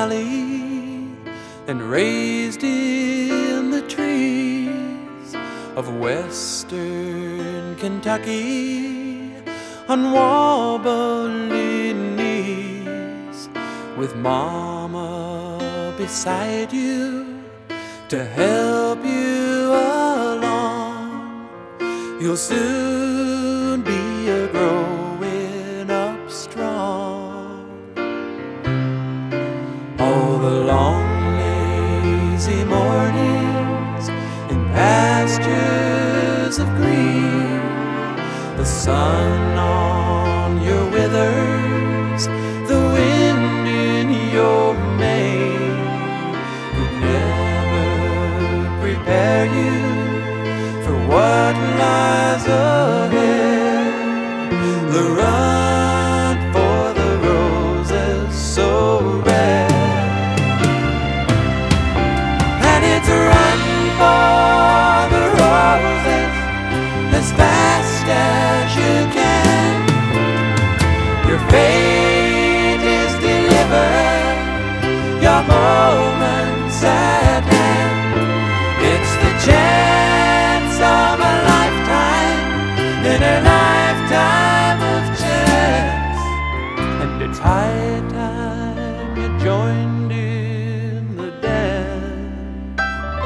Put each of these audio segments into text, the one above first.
valley and raised in the trees of western Kentucky on wobbly knees, with mama beside you to help you along. You'll soon be a growing up strong. All the long lazy mornings in pastures of green, the sun on your withers, the wind in your mane, could never prepare you for what lies ahead. The run for the roses so red, and it's a run for the roses as fast as you can. Your fate is delivered, your moment's at hand. It's the chance of a lifetime, in a lifetime of chance. And it's high time you joined in the dance.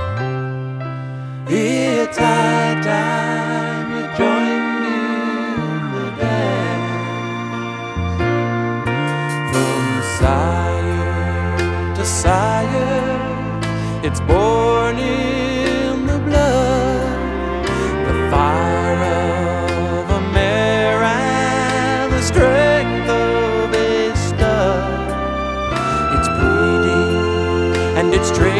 It's high time you joined in the dance. From sire to sire, it's born in the blood, the fire of a mare and the strength of a stud. It's breeding and it's training